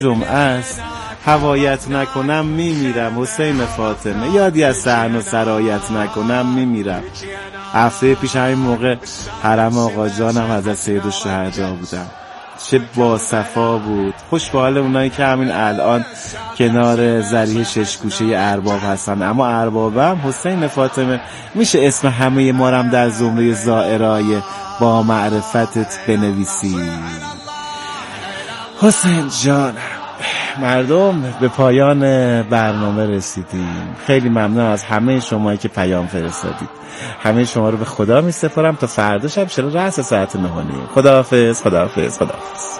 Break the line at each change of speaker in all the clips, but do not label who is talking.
جمعه است، هوایت نکنم میمیرم. حسین فاطمه. یادی از صحن و سرایت نکنم میمیرم. هفته پیش همین موقع حرم آقا جانم حضرت سیدالشهدا بودم. چه باصفا بود. خوش به حال اونایی که همین الان کنار ذریح ششگوشه ارباب هستن. اما اربابم حسین فاطمه. میشه اسم همه ما رم در زمره زائرای با معرفتت بنویسی؟ حسین جان. مردم، به پایان برنامه رسیدیم. خیلی ممنون از همه شمایی که پیام فرستادید. همه شما رو به خدا می سپارم تا فردا شب چرا رأس ساعت 9:30. خداحافظ. خداحافظ. خداحافظ.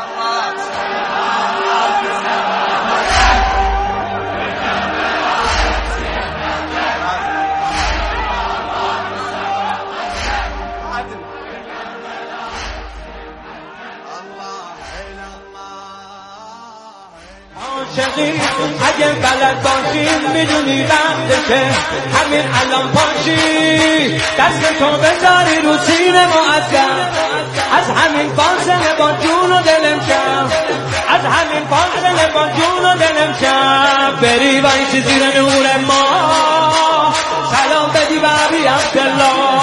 اگه بلد باشی میدونی وقتشه همین الان پاشی دست تو بذاری رو سینه معذب از همین فاصله با جون و دلم شم از همین فاصله با جون و دلم شم بری وایسی زیر نور ما سلام بدی بابی عبدالله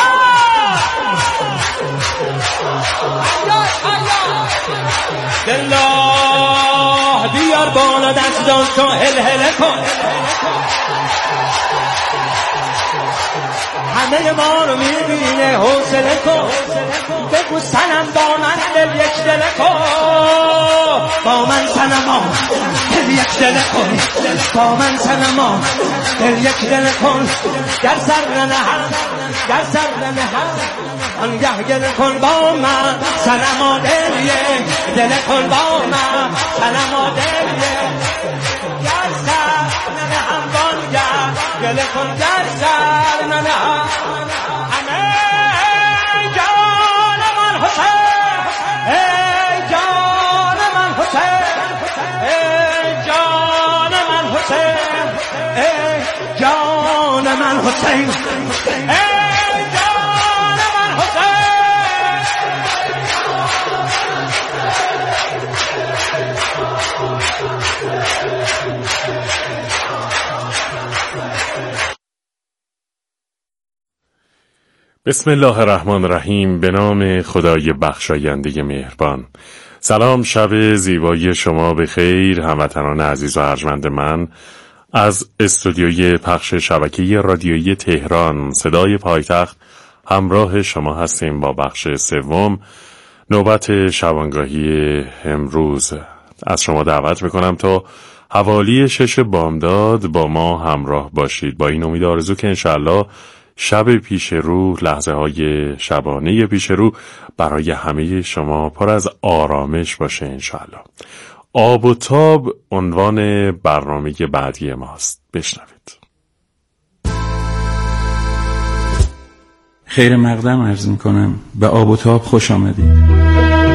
دلله بیار بالا دستان تو هل هل کن همه ما رو میبینه حوصله کن بگو سنم با من دل یک دل کن با من سنما دل یک دل کن با من سنما دل یک دل کن گر سر نهم گر سر نهم آنگه گل کن با من سنما دل یک دل کن با من سنما دل یک گر سر نهم بانگر گل کن گر سر نهم همه جان من حسین ای جان من حسین ای جان من حسین ای جان من حسین ای جان من حسین
بسم الله الرحمن الرحیم. به نام خدای بخشاینده مهربان. سلام، شب زیبایی شما به خیر هموطنان عزیز و ارجمند من. از استودیوی پخش شبکه رادیویی تهران صدای پایتخت همراه شما هستیم با بخش سوم. نوبت شبانگاهی امروز از شما دعوت میکنم تا حوالی 6 بامداد با ما همراه باشید، با این امید آرزو که انشالله شب پیش رو، لحظه های شبانه پیش رو برای همه شما پر از آرامش باشه انشالله. آب و تاب عنوان برنامه بعدی ماست. بشنوید.
خیر مقدم عرض میکنم. به آب و تاب خوش آمدید.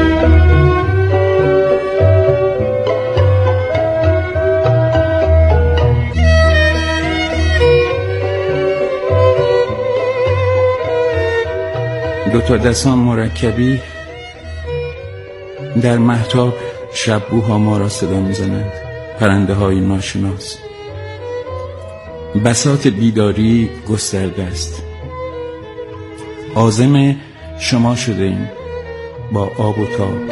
دو تا دستان مرکبی در مهتاب شب‌بوها ما را صدا می‌زنند، پرنده های ناشناس. بساط بیداری گسترده است. عازم شما شده ایم با آب و تاب.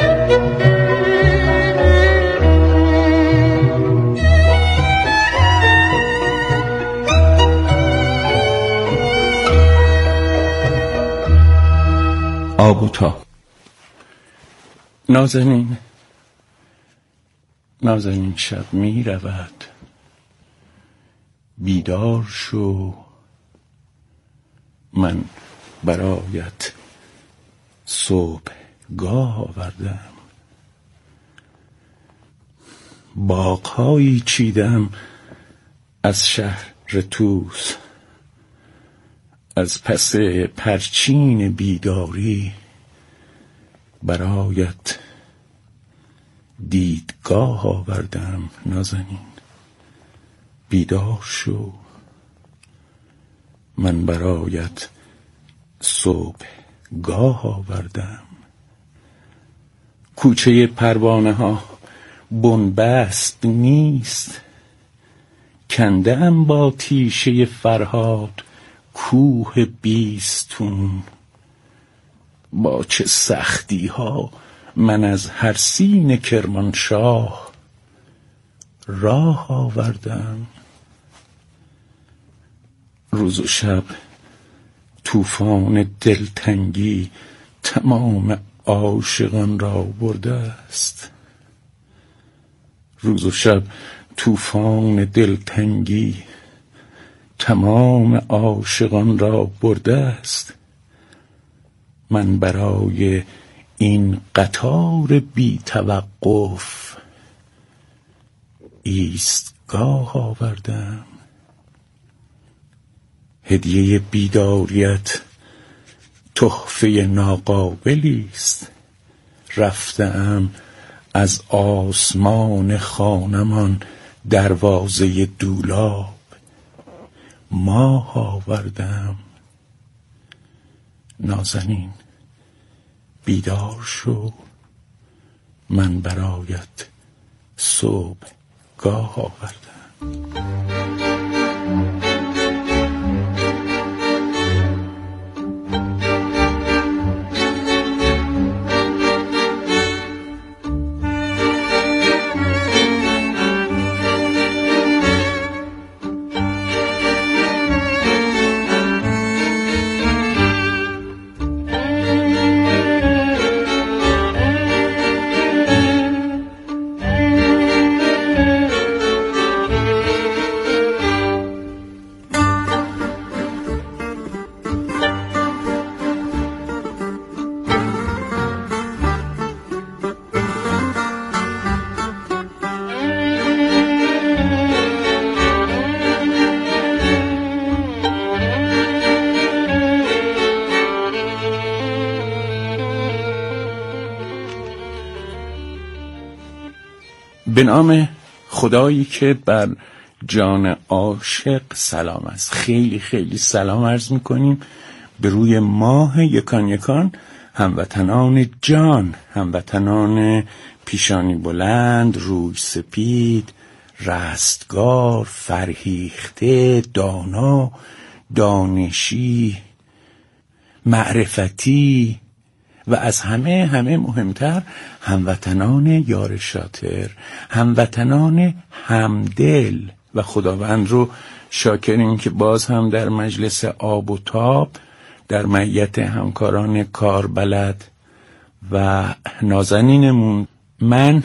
آب و تاب. نازنین شب می رود، بیدار شو، من برایت صبحگاه آوردم. باغ‌هایی چیدم از شهر توس، از پس پرچین بیداری برایت دیدگاه آوردم. نازنین بیدار شو، من برایت صبحگاه آوردم. کوچه پروانه ها بنبست نیست. کنده ام با تیشه فرهاد کوه بیستون. با چه سختی ها من از هر سین کرمانشاه راه آوردم. روز و شب طوفان دلتنگی تمام عاشقان را برده است. روز و شب طوفان دلتنگی تمام عاشقان را برده است. من برای این قطار بی توقف ایستگاه آوردم. هدیه بیداریت تحفه ناقابلی است. رفتم از آسمان خانمان دروازه دولاب ماه آوردم. نازنین بیدار شو، من برایت صبحگاه آوردم. به نام خدایی که بر جان عاشق سلام است. خیلی خیلی سلام عرض میکنیم به روی ماه یکان یکان، هموطنان جان، هموطنان پیشانی بلند، روی سپید، رستگار، فرهیخته، دانا، دانشی، معرفتی و از همه مهمتر هموطنان یار شاطر، هموطنان همدل. و خداوند رو شاکریم که باز هم در مجلس آب و تاب در معیت همکاران کاربلد و نازنینمون، من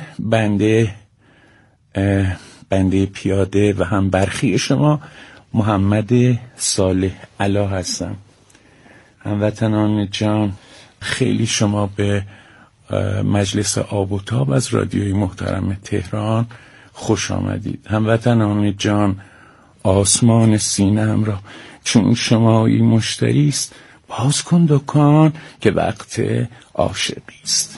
بنده پیاده و هم برخی شما محمد صالح علا هستم. هموطنان جان، خیلی شما به مجلس آب و تاب از رادیوی محترم تهران خوش آمدید. هموطنان جان، آسمان سینه‌ام را چون شمایی مشتری است، باز کن دکان که وقت عاشقی است.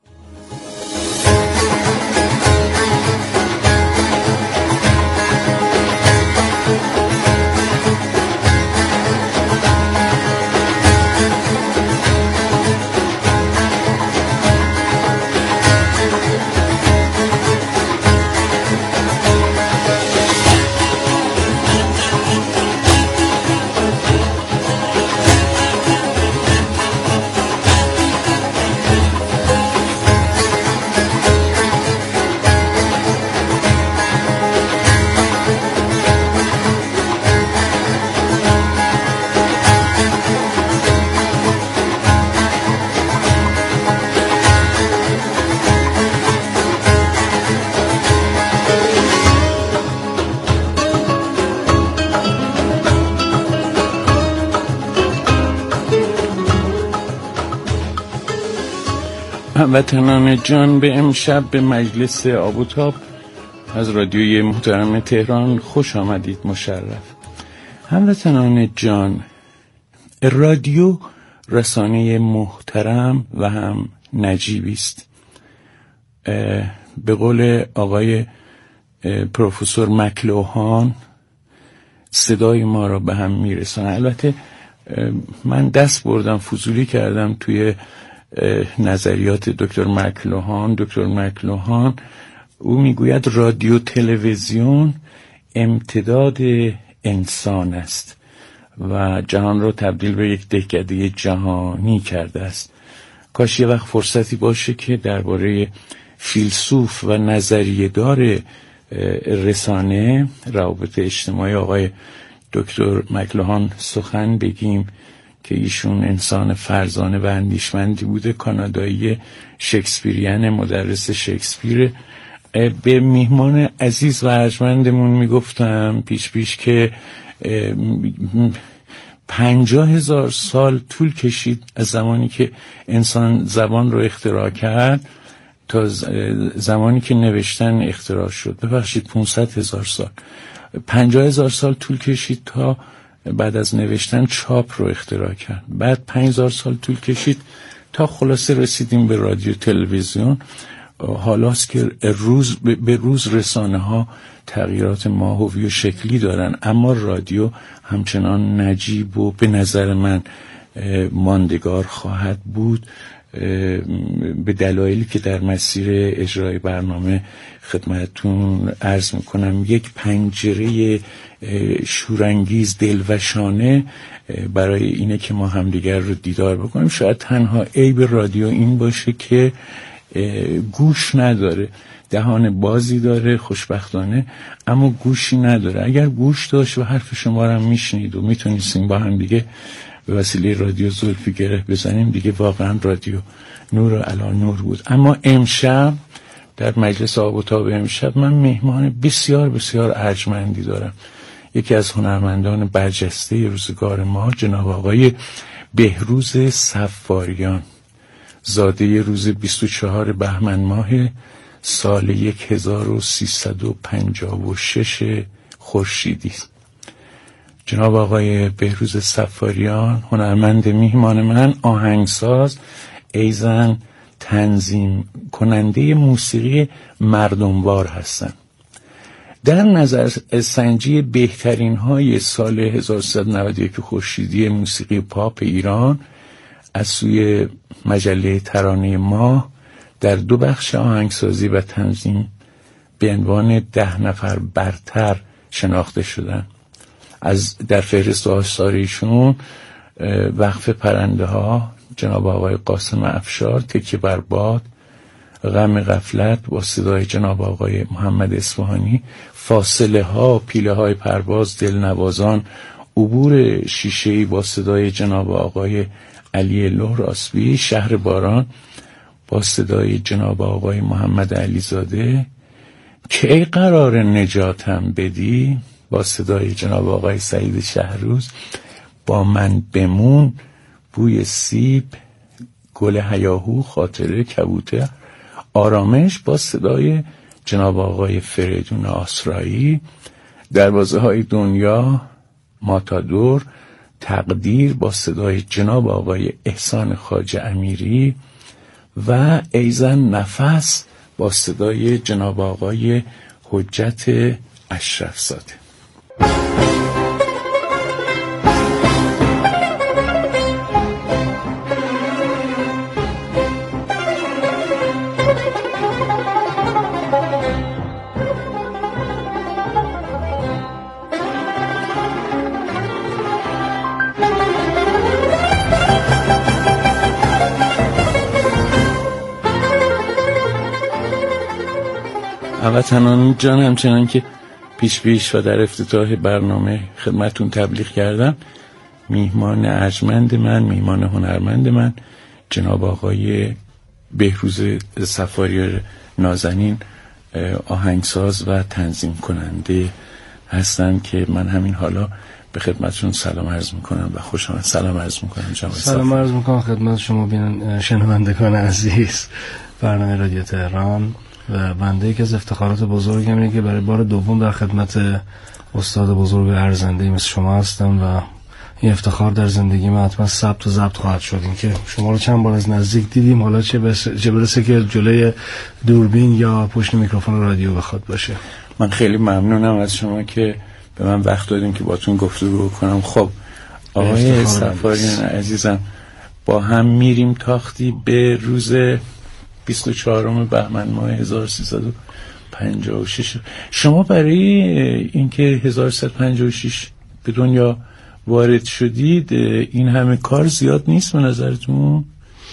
هموطنان جان، به امشب به مجلس آب و تاب از رادیوی محترم تهران خوش آمدید، مشرف. هموطنان جان، رادیو رسانه محترم و هم نجیبی است. به قول آقای پروفسور مکلوهان صدای ما را به هم میرسانه. البته من دست بردم فضولی کردم توی نظریات دکتر مکلوهان. دکتر مکلوهان او میگوید رادیو تلویزیون امتداد انسان است و جهان را تبدیل به یک دهکده جهانی کرده است. کاش یه وقت فرصتی باشه که درباره فیلسوف و نظریه دار رسانه روابط اجتماعی آقای دکتر مکلوهان سخن بگیم که ایشون انسان فرزانه و اندیشمندی بوده، کانادایی شکسپیریان، مدرس شکسپیر. به میهمان عزیز و ارجمندمون میگفتم پیش که 50,000 سال طول کشید از زمانی که انسان زبان رو اختراع کرد تا زمانی که نوشتن اختراع شد. ببخشید 500,000 سال، 50,000 سال طول کشید تا بعد از نوشتن چاپ رو اختراع کرد. بعد 5,000 سال طول کشید تا خلاصه رسیدیم به رادیو تلویزیون. حالاست که روز به روز رسانه ها تغییرات ماهوی و شکلی دارن، اما رادیو همچنان نجیب و به نظر من ماندگار خواهد بود به دلایلی که در مسیر اجرای برنامه خدمتتون عرض میکنم. یک پنجره شورانگیز دلوشانه برای اینه که ما همدیگر رو دیدار بکنیم. شاید تنها عیب رادیو این باشه که گوش نداره، دهان بازی داره خوشبختانه، اما گوشی نداره. اگر گوش داشت و حرف شما رو هم میشنید و میتونستیم با هم دیگه به وسیله رادیو زلفی گره بزنیم، دیگه واقعا رادیو نور علی نور بود. اما امشب در مجلس آب و تاب امشب من مهمان بسیار بسیار ارجمندی دارم. یکی از هنرمندان برجسته روزگار ما، جناب آقای بهروز صفاریان، زاده روز 24 بهمن ماه سال 1356 خورشیدی. جناب آقای بهروز صفاریان هنرمند میهمان من، آهنگساز، ایزن تنظیم کننده موسیقی مردموار هستند. در نظر سنجی بهترین های سال 1391 خورشیدی موسیقی پاپ ایران از سوی مجله ترانه ما در 2 بخش آهنگسازی و تنظیم به عنوان 10 نفر برتر شناخته شدن. در فهرست آثارشون وقف پرنده ها، جناب آقای قاسم افشار، تکیه بر باد، غم غفلت با صدای جناب آقای محمد اصفهانی، فاصله ها، پیله های پرواز، دلنوازان، عبور شیشه‌ای با صدای جناب آقای علی لهراسبی، شهر باران با صدای جناب آقای محمد علیزاده، که ای قرار نجاتم بدی با صدای جناب آقای سعید شهروز، با من بمون، بوی سیب، گل هیاهو، خاطره کبوتر، آرامش با صدای جناب آقای فریدون آسرایی، دروازه های دنیا، ماتادور، تقدیر با صدای جناب آقای احسان خواجه امیری و ایزن نفس با صدای جناب آقای حجت اشرفزاده. هموطنان جان، همچنان که پیش و در افتتاح برنامه خدمتون تبلیغ کردم، میهمان ارجمند من، میهمان هنرمند من، جناب آقای بهروز صفاریان نازنین، آهنگساز و تنظیم کننده هستن که من همین حالا به خدمتشون سلام عرض میکنم و خوشحال سلام عرض میکنم.
سلام عرض میکنم خدمت شما شنوندگان عزیز برنامه رادیو تهران. و بنده یکی از افتخارات بزرگم اینه که برای بار دوم در خدمت استاد بزرگ ارزنده مثل شما هستم و این افتخار در زندگی من حتما ثبت و ضبط خواهد شد. این که شما رو چند بار از نزدیک دیدیم، حالا چه برسه که جلوی دوربین یا پشت میکروفون رادیو بخواد باشه.
من خیلی ممنونم از شما که به من وقت دادیم که باتون گفتگو کنم. خب آقای صفاریان عزیزم، با هم میریم تاختی به روز 24 بهمن ماه 1356 1356. شما برای اینکه 1356 به دنیا وارد شدید این همه کار زیاد نیست به نظرتون؟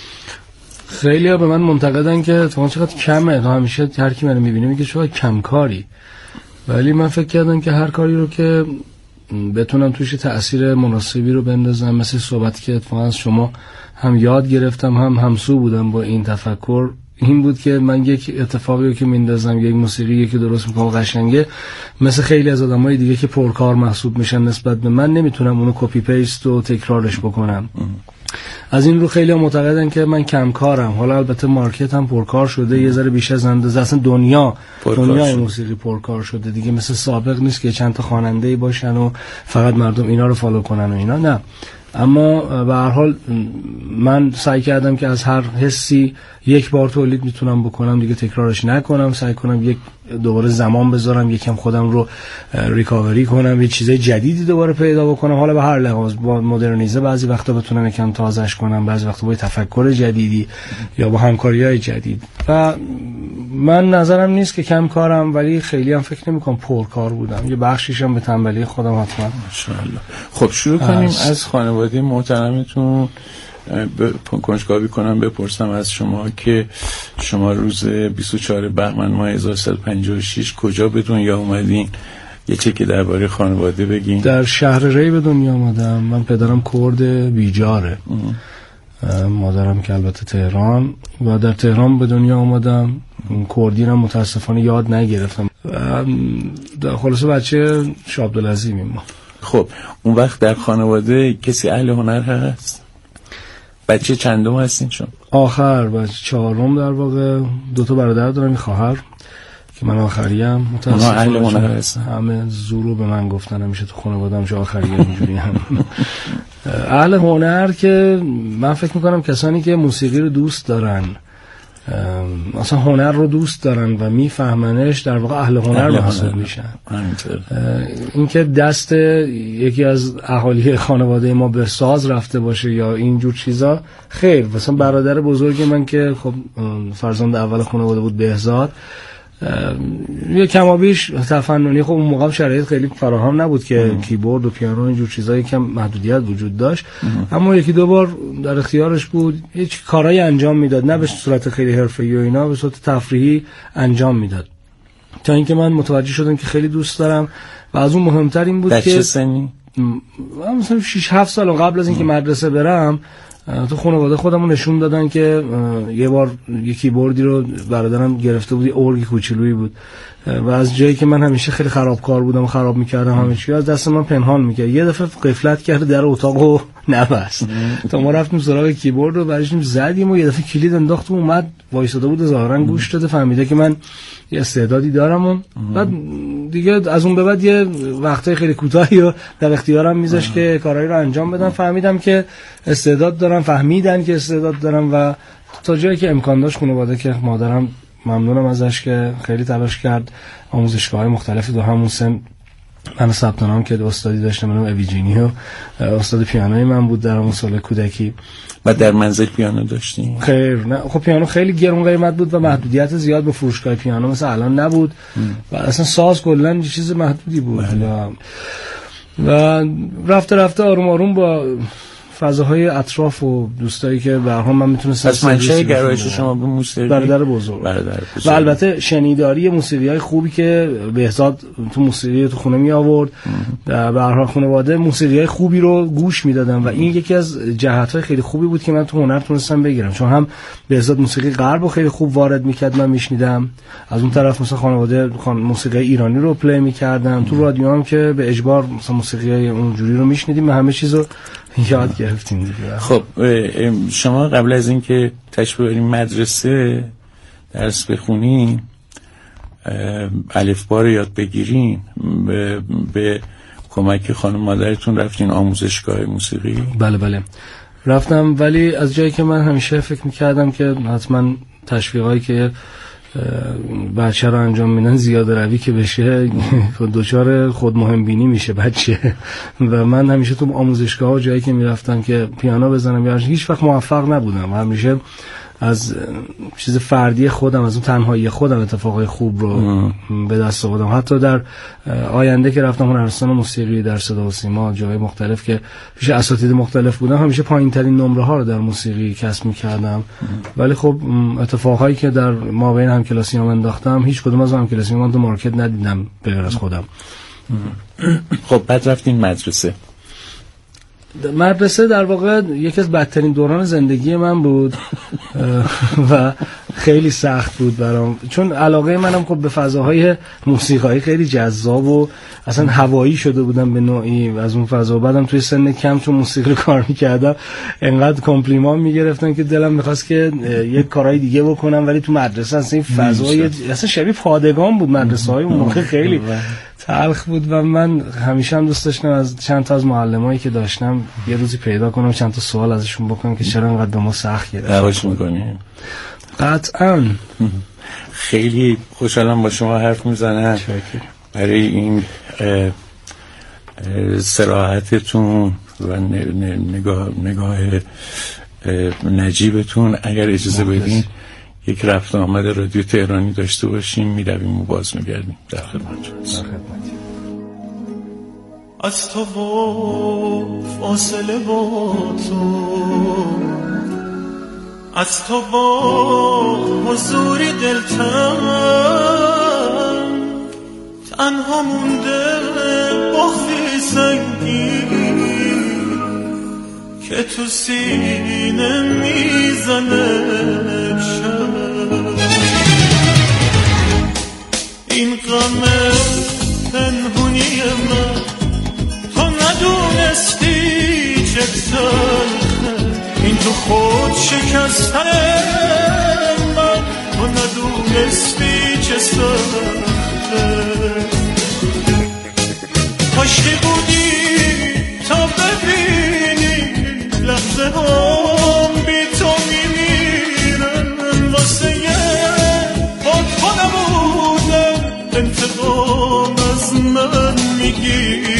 خیلی ها به من منتقدن که تو چقدر کمه، تو همیشه هر کی منو میبینه میگه شما کم کاری، ولی من فکر کردم که هر کاری رو که بتونم توش تأثیر مناسبی رو بندازم، مثل صحبتی که اتفاقا از شما هم یاد گرفتم هم همسو بودم با این تفکر، این بود که من یک اتفاقی رو که میندازم، یک موسیقی که درست میکنم قشنگه، مثل خیلی از آدمای دیگه که پرکار محسوب میشن نسبت به من، نمیتونم اونو کپی پیست و تکرارش بکنم. از این رو خیلی معتقدن که من کم کارم. حالا البته مارکت هم پرکار شده، یه ذره بیش از اندازه، اصلا دنیای موسیقی پرکار شده دیگه، مثل سابق نیست که چند تا خواننده‌ای باشن و فقط مردم اینا رو فالو کنن و اینا، نه. اما به هر حال من سعی کردم که از هر حسی یک بار تولید میتونم بکنم دیگه تکرارش نکنم، سعی کنم یک دوباره زمان بذارم، یکم خودم رو ریکاوری کنم، یه چیزای جدیدی دوباره پیدا بکنم، حالا به هر لحاظ، با مدرنیزه بعضی وقتا بتونم یکم تازهش کنم، بعضی وقتا با تفکر جدیدی یا با همکاری‌های جدید. و من نظرم نیست که کم کارم، ولی خیلی هم فکر نمی‌کنم پرکار بودم، یه بخشیش هم به تنبلی خودم حتما.
ماشاءالله. خب شروع کنیم از خانواده محترمتون. کنجکاوی کنم بپرسم از شما که شما روز 24 بهمن ماه 1356 کجا به دنیا اومدین؟ یه چیزی درباره خانواده بگین.
در شهر ری به دنیا اومدم. من پدرم کرد بیجاره، مادرم که البته تهران، و در تهران به دنیا اومدم. کردی رو متاسفانه یاد نگرفتم. خلاصه بچه شاه عبدالعظیمیم ما.
خب اون وقت در خانواده کسی اهل هنر هست؟ بچه چندم هستین شما؟
آخر، بچه چهارم در واقع. 2 برادر دارم، یه خواهر که من آخریم.
متاسفانه اهل هنر هستن.
همه زورو به من گفتن همیشه تو خانواده‌ام چه آخریه اینجوری هم. اهل هنر که من فکر میکنم کسانی که موسیقی رو دوست دارن، اصلا هنر رو دوست دارن و میفهمنش، در واقع اهل هنر محسوب میشن. این که دست یکی از اهالی خانواده ما به ساز رفته باشه یا اینجور چیزا، خیر. مثلا برادر بزرگ من که خب فرزند اول خانواده بود، بهزاد، یه کمابیش تفننی، خب اون موقع شرایط خیلی فراهم نبود که کیبورد و پیانو اینجور چیزا، یکم محدودیت وجود داشت، اما 1-2 بار در اختیارش بود، هیچ کارایی انجام میداد، نه به صورت خیلی حرفه‌ای و اینا، به صورت تفریحی انجام میداد، تا اینکه من متوجه شدم که خیلی دوست دارم. و از اون مهمتر این بود که
چه سنی؟
مثلا 6-7 سال قبل از اینکه مدرسه برم، تو خانواده خودمون نشون دادن که یه بار یه کیبوردی رو برادرم گرفته بود، یه ارگ کوچولویی بود، و از جایی که من همیشه خیلی خرابکار بودم و خراب میکردم همه چی، از دست من پنهان میکرد. یه دفعه غفلت کرد، در اتاقو نبست تا ما رفتیم سراغ کیبورد رو برشیم زدیم و یه دفعه کلید انداخت و اومد وایساده بود، ظاهرا گوش داده، فهمیده که من یه استعدادی دارم. و بعد دیگه از اون به بعد یه وقتای خیلی کوتاهی رو در اختیارم میذاشت که کارهایی رو انجام بدم. فهمیدم که استعداد دارم، فهمیدن که استعداد دارم، و تا جایی که امکان داشت خانواده که مادرم ممنونم ازش که خیلی تلاش کرد، آموزشگاه‌های مختلفی تو همون سن من ثبت نام کرد، استادی داشتم، منم اویجینی و استاد پیانوی من بود در اون سال کودکی.
و در منزل پیانو داشتیم؟
خیر نه، خب پیانو خیلی گرون قیمت بود و محدودیت زیاد به فروشگاه پیانو مثل الان نبود و اصلا ساز کلا یه چیز محدودی بود. و رفته آروم آروم با فضاهای اطراف و دوستایی که به هر حال من میتونستم،
پس منشأ گرایش شما به موسیقی
برادر بزرگ و البته شنیداری موسیقی‌های خوبی که بهزاد تو موسیقی تو خونه می آورد، به هر حال خانواده موسیقی‌های خوبی رو گوش میدادن و این یکی از جهت‌های خیلی خوبی بود که من تو هنر تونستم بگیرم، چون هم بهزاد موسیقی غرب رو خیلی خوب وارد میکرد، من میشنیدم، از اون طرف مثلا خانواده موسیقی ایرانی رو پلی میکردن، تو رادیو هم که به اجبار مثلا موسیقی‌های اونجوری رو میشنیدیم، همه چیزو یاد گرفتیم دیگه.
خب شما قبل از اینکه تشریف ببرین مدرسه درس بخونین، الفبا رو یاد بگیرین، به کمک خانم مادرتون رفتین آموزشگاه موسیقی؟
بله رفتم، ولی از جایی که من همیشه فکر میکردم که حتما تشویقایی که بچه رو انجام میدن زیاده روی که بشه دوچار خود مهم بینی میشه بچه، و من همیشه تو آموزشگاه ها جایی که میرفتم که پیانو بزنم یا هیچ وقت موفق نبودم، همیشه از چیز فردی خودم، از اون تنهایی خودم اتفاقای خوب رو به دست آوردم. حتی در آینده که رفتم هنرستان موسیقی در صدا و سیما، جای مختلف که پیش اساتید مختلف بودم، همیشه پایین‌ترین نمره ها رو در موسیقی کسب می‌کردم. ولی خب اتفاقایی که در مابین همکلاسیام انداختم، هیچ کدوم از همکلاسیام تو مارکت ندیدم به غیر از خودم.
خب بعد رفتین
مدرسه در واقع یکی از بدترین دوران زندگی من بود و خیلی سخت بود برام، چون علاقه منم خب به فضاهای موسیقایی خیلی جذاب و اصلا هوایی شده بودم به نوعی از اون فضا. بعدم توی سن کم چون موسیقی کار میکردم انقدر کامپلیمان میگرفتن که دلم میخواست که یک کارهای دیگه بکنم، ولی تو مدرسه اصلا این فضای اصلا شبیه پادگان بود. مدرسه های اون موقع خیلی تلخ بود و من همیشه هم دوست داشتم از چند تا از معلمایی که داشتم یه روزی پیدا کنم، چند تا سوال ازشون بکنم که چرا اینقدر به ما سخت گرفتن.
دعواش می‌کنیم؟
قطعاً.
خیلی خوشحالم با شما حرف میزنم برای این صراحتتون و نگاه نجیبتون. اگر اجازه بدین یک رفت آمد رادیو تهرانی داشته باشیم، میرویم و باز میگردیم. در خدمتتون.
از تو و فاصله با تو، از تو با حضوری دلتنگ، تنها مونده با خیزنگی که تو سینه میزنه شب. این غم پنهونی من تو ندونستی چه تلخه، این تو خود شکستن من تو ندونستی چه سخته. کاشکی بودی تا ببینی لحظه هم بی تو میمیرم، واسه با تو نبودم انتقام از من میگیرم.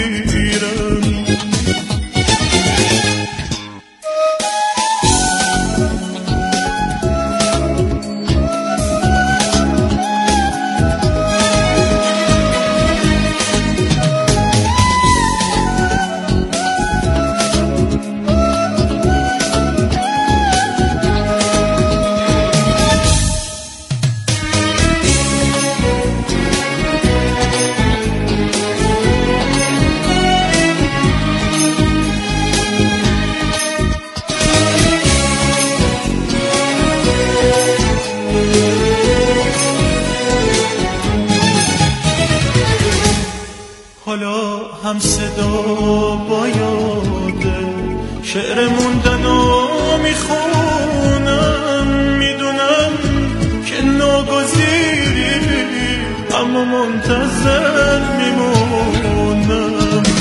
هم صدا با یاده شعر موندن و میخونم، میدونم که ناگزیری اما منتظر میمونم.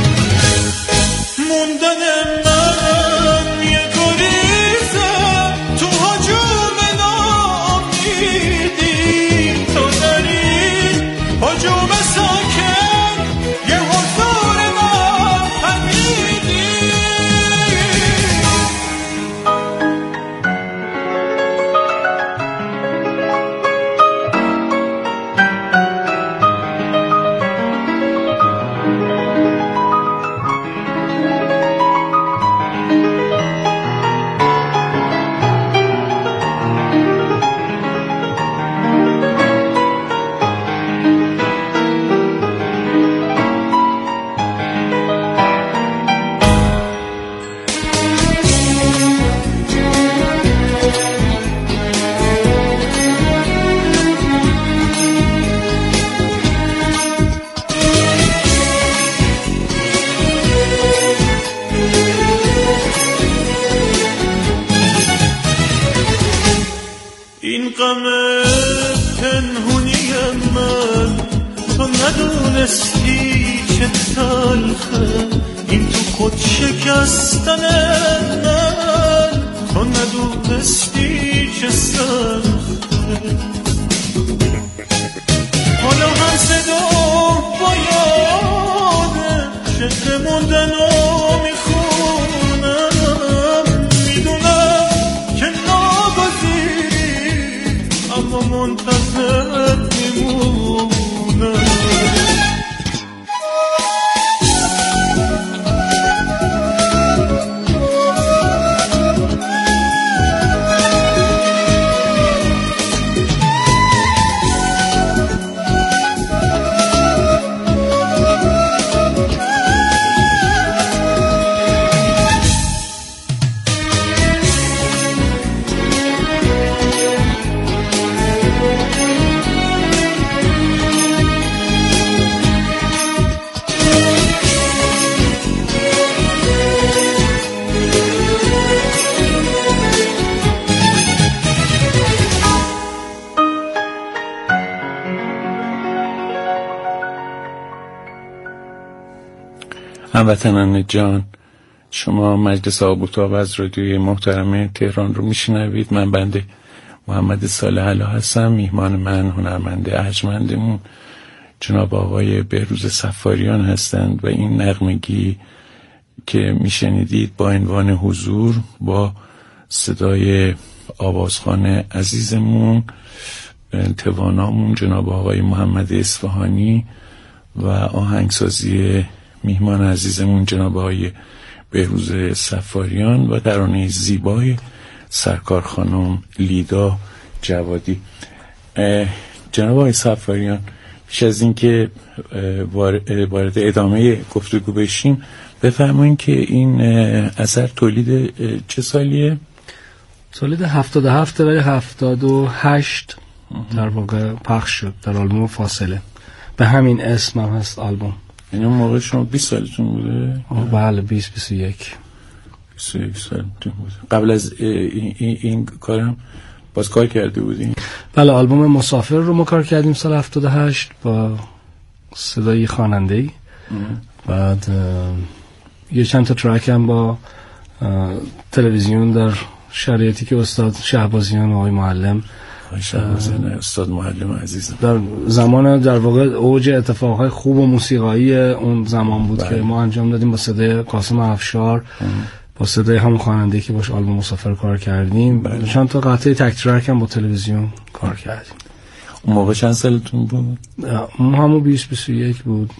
موندن من یه گریزه تو هجوم ناامیدی، تو داری هجوم ساکن غم پنهونی من تو ندونستی چه تلخه، این تو خود شکستن من تو ندونستی چه سخته. حالا هم صدا با یاده شعر موندن و میخونم، میدونم که
هموطنان جان، شما مجلس آبوتاب از رادیوی محترم تهران رو میشنوید. من بنده محمد صالح علا هستم. میهمان من هنرمند ارجمندمون جناب آقای بهروز صفاریان هستند و این نغمگی که میشنیدید با عنوان حضور با صدای آوازخوان عزیزمون توانامون جناب آقای محمد اصفهانی و آهنگسازی میهمان عزیزمون جناب آقای بهروز صفاریان و ترانه زیبای سرکار خانم لیدا جوادی. جناب آقای صفاریان، پیش از این که وارد ادامه گفتگو بشیم بفرمایید که این اثر تولید چه سالیه؟
تولید 77 ولی 78 در واقع پخش شد در آلبوم فاصله. به همین اسم هم هست آلبوم.
این موقع شما 20 سالتون بوده؟
بله 21
سالتون بوده. قبل از این کارم باز کار کرده بودیم؟
بله، آلبوم مسافر رو ما کار کردیم سال 78 با صدای خواننده‌ای. بعد یه چند تا ترک هم با تلویزیون در شرایطی که استاد شهبازیان و آقای معلم
استاد معلم عزیزم
در زمان در واقع اوج اتفاقهای خوب و موسیقایی اون زمان بود که ما انجام دادیم با صدای قاسم افشار، با صدای همون خواننده که باش آلبوم مسافر کار کردیم. چند تا قطعه تک ترک هم با تلویزیون کار کردیم.
اون موقع چند سالتون بود؟
همون 21 بود.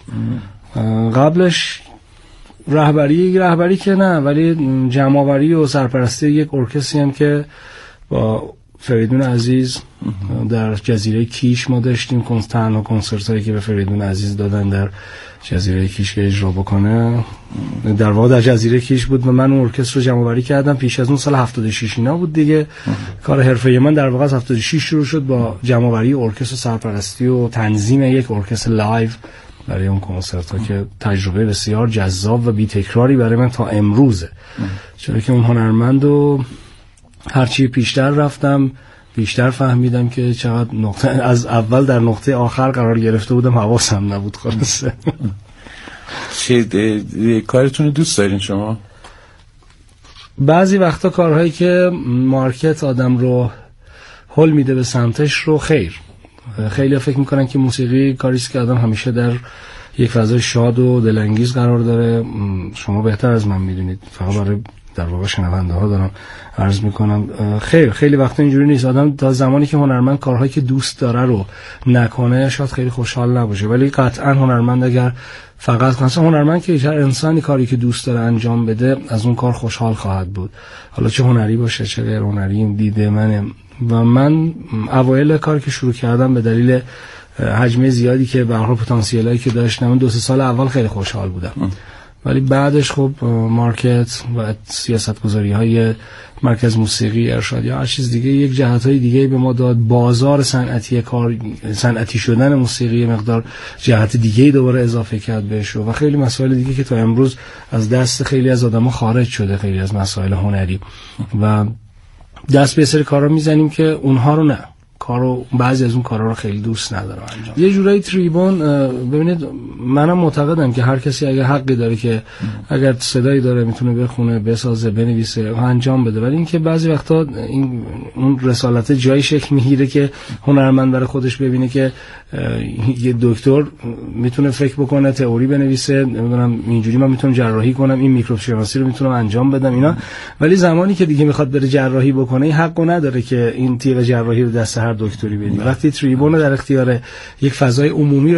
قبلش رهبری که نه، ولی جمع‌آوری و سرپرستی یک ارکستری هم که با فریدون عزیز در جزیره کیش ما داشتیم. تنها کنسرتایی که به فریدون عزیز دادن در جزیره کیش که اجرا بکنه در واقع در جزیره کیش بود و من اون ارکستر رو جمع‌آوری کردم. پیش از اون سال 76 اینا بود دیگه. کار حرفه‌ای من در واقع از 76 شروع شد با جمع‌آوری ارکستر، سرپرستی و تنظیم یک ارکستر لایو برای اون کنسرت ها که تجربه بسیار جذاب و بی تکراری برای من تا امروزه. چرا که اون هنرمند و هرچی پیشتر رفتم بیشتر فهمیدم که چقدر نقطه از اول در نقطه آخر قرار گرفته بودم، حواسم نبود خلاصه.
چه کارتون رو دوست دارین شما؟
بعضی وقتا کارهایی که مارکت آدم رو هل میده به سمتش رو خیر. خیلی فکر میکنن که موسیقی کاریست که آدم همیشه در یک فضای شاد و دلانگیز قرار داره. شما بهتر از من میدونید، فقط برای در واقع شنونده ها دارم عرض میکنم. خیلی وقتا اینجوری نیست. آدم تا زمانی که هنرمند کارهایی که دوست داره رو نکنه شاید خیلی خوشحال نباشه، ولی قطعا هنرمند اگر فقط مثلا هنرمند که هر انسانی کاری که دوست داره انجام بده از اون کار خوشحال خواهد بود، حالا چه هنری باشه چه غیر هنری. دیده منه و من اوایل کار که شروع کردم به دلیل حجم زیادی که به هر حال پتانسیلی که داشتم 2-3 سال اول خیلی خوشحال بودم، ولی بعدش خب مارکت و سیاستگذاری‌های مرکز موسیقی ارشاد یا هر چیز دیگه یک جهت‌های دیگه به ما داد. بازار صنعتی کار، صنعتی شدن موسیقی مقدار جهت دیگه دوباره اضافه کرد بهش و خیلی مسائل دیگه که تا امروز از دست خیلی از آدم‌ها خارج شده، خیلی از مسائل هنری و دست به سری کارا میزنیم که اونها رو نه، کارو بعضی از اون کارا رو خیلی دوست ندارم انجام. یه جورایی تریبون، ببینید منم معتقدم که هر کسی اگه حقی داره که اگر صدایی داره میتونه بخونه، بسازه، بنویسه، انجام بده، ولی اینکه بعضی وقتا این اون رسالت جای شکل میگیره که هنرمند برای خودش ببینه که یه دکتر میتونه فکر بکنه، تئوری بنویسه، نمیدونم اینجوری من میتونم جراحی کنم، این میکروب شناسی رو میتونم انجام بدم اینا، ولی زمانی که دیگه میخواد بره جراحی بکنه حقو نداره که این تیغ جراحی رو دست هر دکتری بدی. وقتی تریبون در اختیار یک فضای عمومی